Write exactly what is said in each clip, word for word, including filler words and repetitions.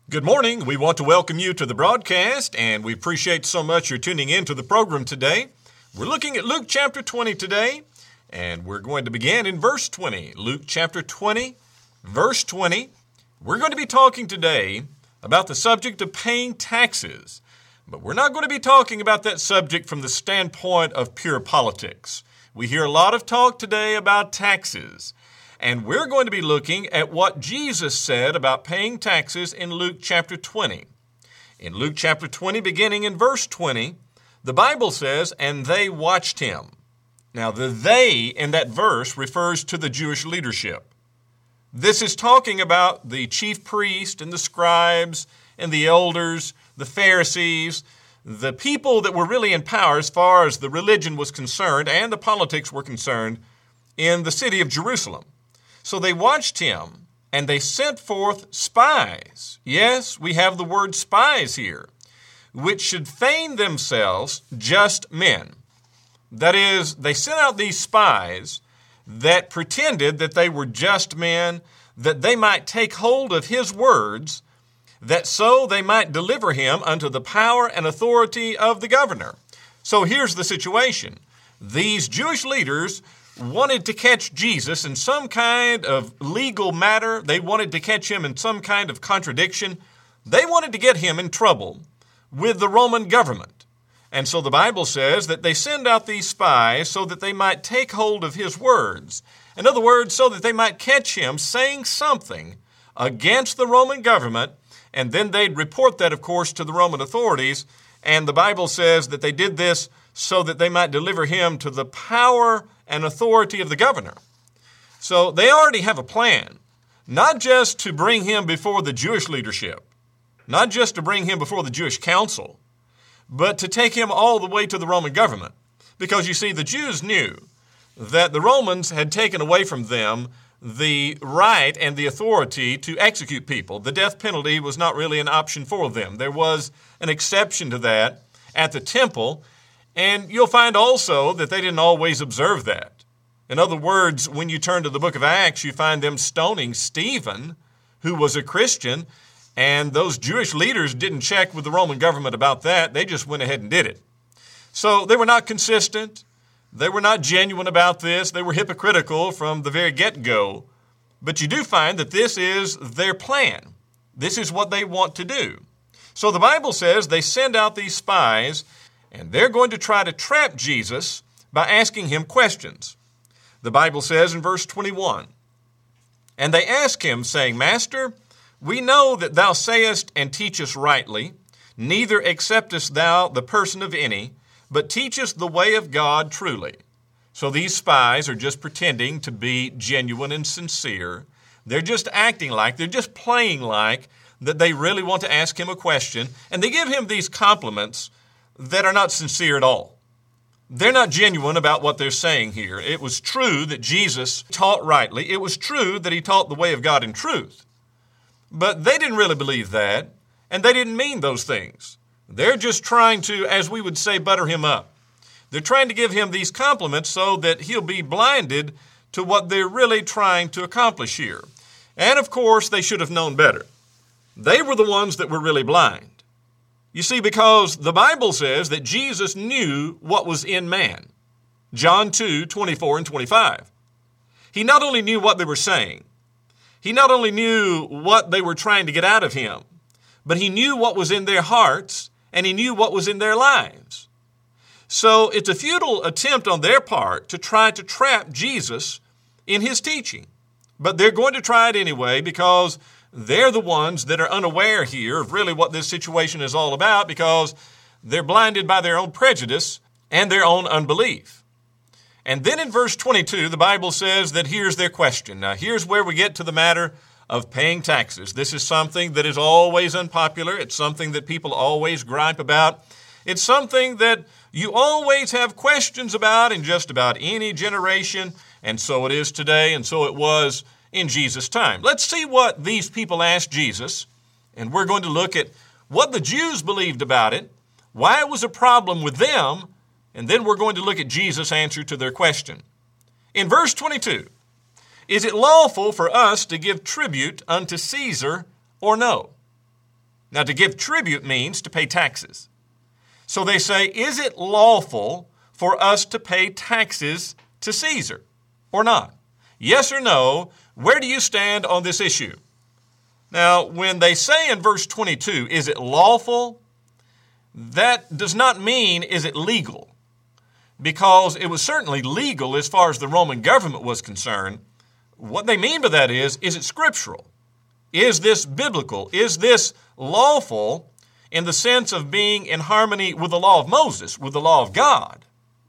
Good morning. We want to welcome you to the broadcast, and we appreciate so much you're tuning in to the program today. We're looking at Luke chapter twenty today, and we're going to begin in verse twenty. Luke chapter twenty, verse twenty. We're going to be talking today about the subject of paying taxes, but we're not going to be talking about that subject from the standpoint of pure politics. We hear a lot of talk today about taxes. And we're going to be looking at what Jesus said about paying taxes in Luke chapter twenty. In Luke chapter twenty, beginning in verse twenty, the Bible says, "And they watched him." Now, the "they" in that verse refers to the Jewish leadership. This is talking about the chief priest and the scribes and the elders, the Pharisees, the people that were really in power as far as the religion was concerned and the politics were concerned in the city of Jerusalem. So they watched him, and they sent forth spies. Yes, we have the word spies here, which should feign themselves just men. That is, they sent out these spies that pretended that they were just men, that they might take hold of his words, that so they might deliver him unto the power and authority of the governor. So here's the situation. These Jewish leaders wanted to catch Jesus in some kind of legal matter. They wanted to catch him in some kind of contradiction. They wanted to get him in trouble with the Roman government. And so the Bible says that they send out these spies so that they might take hold of his words. In other words, so that they might catch him saying something against the Roman government, and then they'd report that, of course, to the Roman authorities. And the Bible says that they did this so that they might deliver him to the power and authority of the governor. So they already have a plan, not just to bring him before the Jewish leadership, not just to bring him before the Jewish council, but to take him all the way to the Roman government. Because you see, the Jews knew that the Romans had taken away from them the right and the authority to execute people. The death penalty was not really an option for them. There was an exception to that at the temple. And you'll find also that they didn't always observe that. In other words, when you turn to the book of Acts, you find them stoning Stephen, who was a Christian, and those Jewish leaders didn't check with the Roman government about that. They just went ahead and did it. So they were not consistent. They were not genuine about this. They were hypocritical from the very get-go. But you do find that this is their plan. This is what they want to do. So the Bible says they send out these spies, and they're going to try to trap Jesus by asking him questions. The Bible says in verse twenty-one, "And they ask him, saying, Master, we know that thou sayest and teachest rightly, neither acceptest thou the person of any, but teachest the way of God truly." So these spies are just pretending to be genuine and sincere. They're just acting like, they're just playing like that they really want to ask him a question, and they give him these compliments that are not sincere at all. They're not genuine about what they're saying here. It was true that Jesus taught rightly. It was true that he taught the way of God in truth. But they didn't really believe that, and they didn't mean those things. They're just trying to, as we would say, butter him up. They're trying to give him these compliments so that he'll be blinded to what they're really trying to accomplish here. And of course, they should have known better. They were the ones that were really blind. You see, because the Bible says that Jesus knew what was in man. John two, twenty-four and twenty-five. He not only knew what they were saying, he not only knew what they were trying to get out of him, but he knew what was in their hearts, and he knew what was in their lives. So it's a futile attempt on their part to try to trap Jesus in his teaching. But they're going to try it anyway because they're the ones that are unaware here of really what this situation is all about, because they're blinded by their own prejudice and their own unbelief. And then in verse twenty-two, the Bible says that here's their question. Now, here's where we get to the matter of paying taxes. This is something that is always unpopular. It's something that people always gripe about. It's something that you always have questions about in just about any generation. And so it is today, and so it was in Jesus' time. Let's see what these people asked Jesus, and we're going to look at what the Jews believed about it, why it was a problem with them, and then we're going to look at Jesus' answer to their question. In verse twenty-two, "Is it lawful for us to give tribute unto Caesar or no?" Now, to give tribute means to pay taxes. So they say, is it lawful for us to pay taxes to Caesar or not? Yes or no? Where do you stand on this issue? Now, when they say in verse twenty-two, is it lawful? That does not mean, is it legal? Because it was certainly legal as far as the Roman government was concerned. What they mean by that is, is it scriptural? Is this biblical? Is this lawful in the sense of being in harmony with the law of Moses, with the law of God?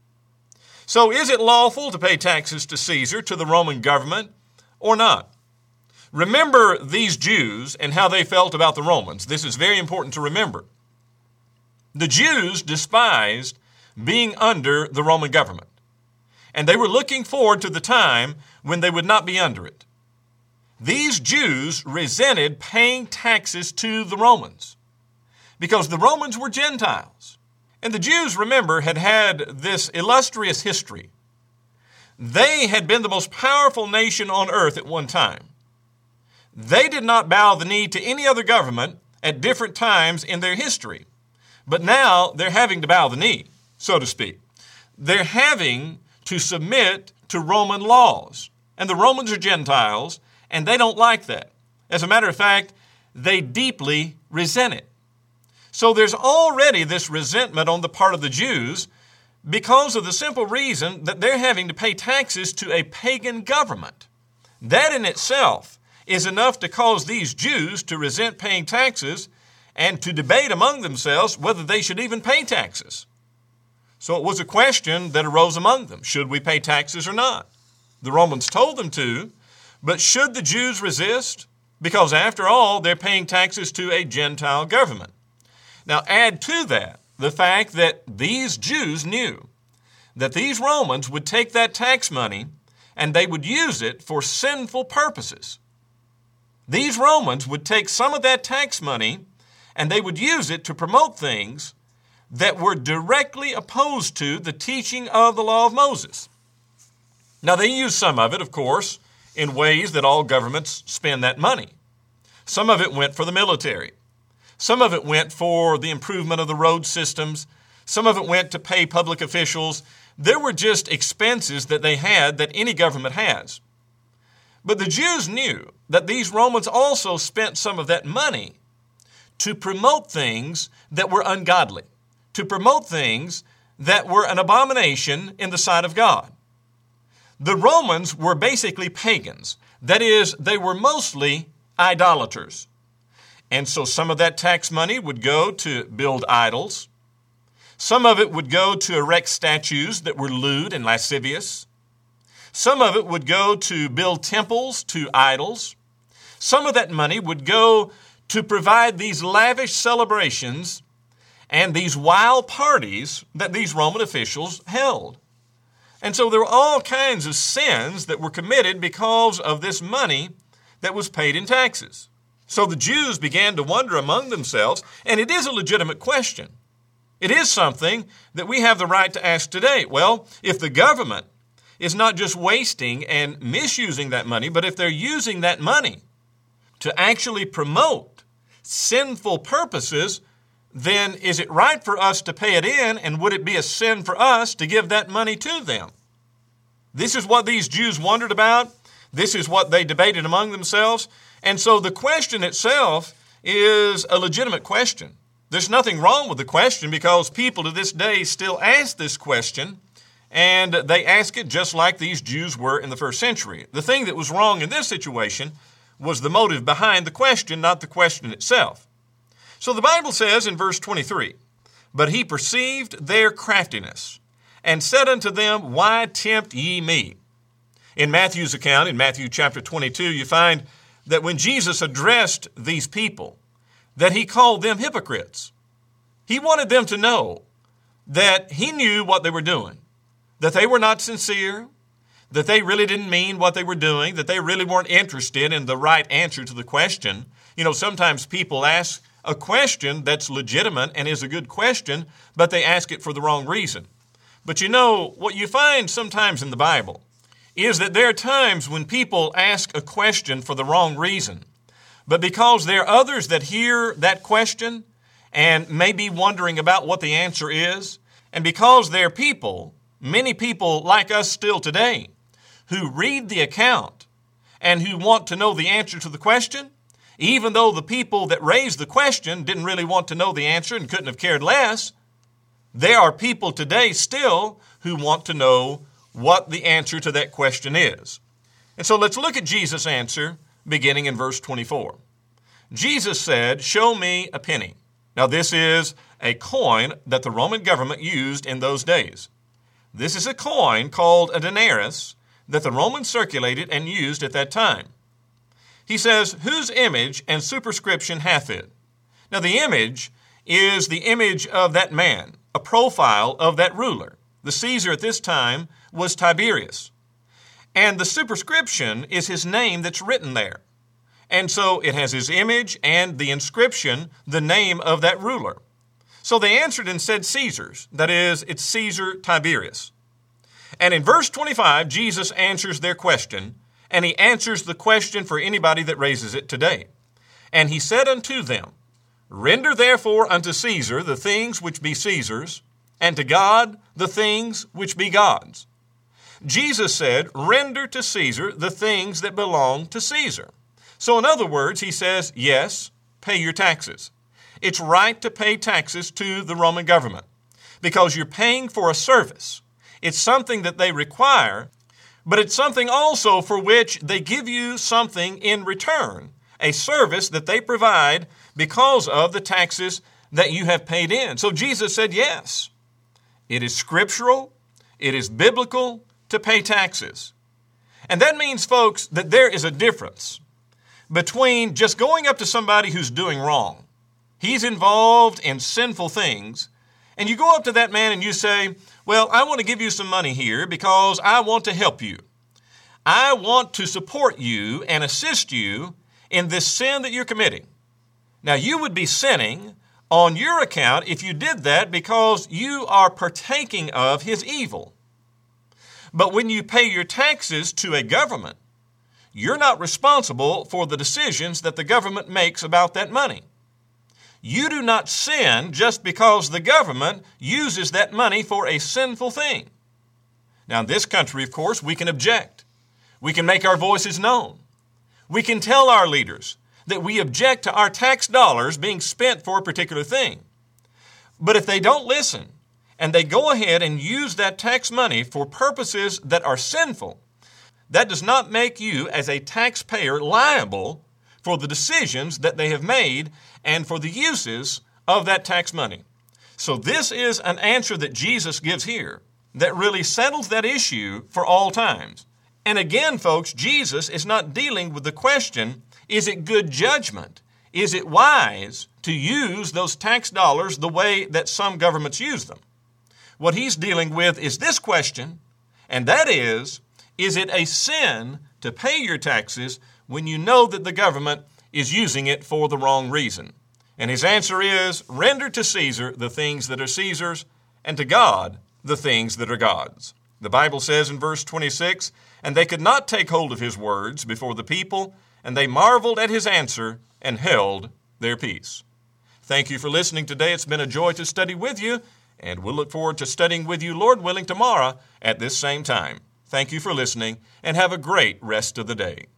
So is it lawful to pay taxes to Caesar, to the Roman government, or not? Remember these Jews and how they felt about the Romans. This is very important to remember. The Jews despised being under the Roman government, and they were looking forward to the time when they would not be under it. These Jews resented paying taxes to the Romans because the Romans were Gentiles. And the Jews, remember, had had this illustrious history. They had been the most powerful nation on earth at one time. They did not bow the knee to any other government at different times in their history. But now they're having to bow the knee, so to speak. They're having to submit to Roman laws. And the Romans are Gentiles, and they don't like that. As a matter of fact, they deeply resent it. So there's already this resentment on the part of the Jews because of the simple reason that they're having to pay taxes to a pagan government. That in itself is enough to cause these Jews to resent paying taxes and to debate among themselves whether they should even pay taxes. So it was a question that arose among them. Should we pay taxes or not? The Romans told them to, but should the Jews resist? Because after all, they're paying taxes to a Gentile government. Now add to that the fact that these Jews knew that these Romans would take that tax money and they would use it for sinful purposes. These Romans would take some of that tax money and they would use it to promote things that were directly opposed to the teaching of the law of Moses. Now they used some of it, of course, in ways that all governments spend that money. Some of it went for the military. Some of it went for the improvement of the road systems. Some of it went to pay public officials. There were just expenses that they had that any government has. But the Jews knew that these Romans also spent some of that money to promote things that were ungodly, to promote things that were an abomination in the sight of God. The Romans were basically pagans. That is, they were mostly idolaters. And so some of that tax money would go to build idols. Some of it would go to erect statues that were lewd and lascivious. Some of it would go to build temples to idols. Some of that money would go to provide these lavish celebrations and these wild parties that these Roman officials held. And so there were all kinds of sins that were committed because of this money that was paid in taxes. So the Jews began to wonder among themselves, and it is a legitimate question. It is something that we have the right to ask today. Well, if the government is not just wasting and misusing that money, but if they're using that money to actually promote sinful purposes, then is it right for us to pay it in, and would it be a sin for us to give that money to them? This is what these Jews wondered about. This is what they debated among themselves. And so the question itself is a legitimate question. There's nothing wrong with the question because people to this day still ask this question, and they ask it just like these Jews were in the first century. The thing that was wrong in this situation was the motive behind the question, not the question itself. So the Bible says in verse twenty-three, "But he perceived their craftiness, and said unto them, Why tempt ye me?" In Matthew's account, in Matthew chapter twenty-two, you find that when Jesus addressed these people, that he called them hypocrites. He wanted them to know that he knew what they were doing, that they were not sincere, that they really didn't mean what they were doing, that they really weren't interested in the right answer to the question. You know, sometimes people ask a question that's legitimate and is a good question, but they ask it for the wrong reason. But you know, what you find sometimes in the Bible is that there are times when people ask a question for the wrong reason, But because there are others that hear that question and may be wondering about what the answer is, and because there are people, many people like us still today, who read the account and who want to know the answer to the question, even though the people that raised the question didn't really want to know the answer and couldn't have cared less, there are people today still who want to know what the answer to that question is. And so let's look at Jesus' answer beginning in verse twenty-four. Jesus said, "Show me a penny." Now this is a coin that the Roman government used in those days. This is a coin called a denarius that the Romans circulated and used at that time. He says, "Whose image and superscription hath it?" Now the image is the image of that man, a profile of that ruler. The Caesar at this time was Tiberius. And the superscription is his name that's written there. And so it has his image and the inscription, the name of that ruler. So they answered and said Caesar's. That is, it's Caesar Tiberius. And in verse twenty-five, Jesus answers their question, and he answers the question for anybody that raises it today. And he said unto them, "Render therefore unto Caesar the things which be Caesar's, and to God the things which be God's." Jesus said, render to Caesar the things that belong to Caesar. So in other words, he says, yes, pay your taxes. It's right to pay taxes to the Roman government because you're paying for a service. It's something that they require, but it's something also for which they give you something in return, a service that they provide because of the taxes that you have paid in. So Jesus said, yes, it is scriptural, it is biblical to pay taxes. And that means, folks, that there is a difference between just going up to somebody who's doing wrong. He's involved in sinful things, and you go up to that man and you say, well, I want to give you some money here because I want to help you. I want to support you and assist you in this sin that you're committing. Now, you would be sinning on your account if you did that because you are partaking of his evil. But when you pay your taxes to a government, you're not responsible for the decisions that the government makes about that money. You do not sin just because the government uses that money for a sinful thing. Now, in this country, of course, we can object. We can make our voices known. We can tell our leaders that we object to our tax dollars being spent for a particular thing. But if they don't listen and they go ahead and use that tax money for purposes that are sinful, that does not make you as a taxpayer liable for the decisions that they have made and for the uses of that tax money. So this is an answer that Jesus gives here that really settles that issue for all times. And again, folks, Jesus is not dealing with the question, is it good judgment? Is it wise to use those tax dollars the way that some governments use them? What he's dealing with is this question, and that is, is it a sin to pay your taxes when you know that the government is using it for the wrong reason? And his answer is, render to Caesar the things that are Caesar's, and to God the things that are God's. The Bible says in verse twenty-six, and they could not take hold of his words before the people, and they marveled at his answer and held their peace. Thank you for listening today. It's been a joy to study with you, and we'll look forward to studying with you, Lord willing, tomorrow at this same time. Thank you for listening, and have a great rest of the day.